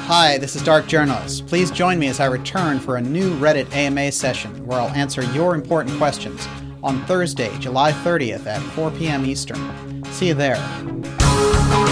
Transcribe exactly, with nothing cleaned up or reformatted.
Hi, this is Dark Journalist. Please join me as I return for a new Reddit A M A session where I'll answer your important questions on Thursday, July thirtieth at four p.m. Eastern. See you there.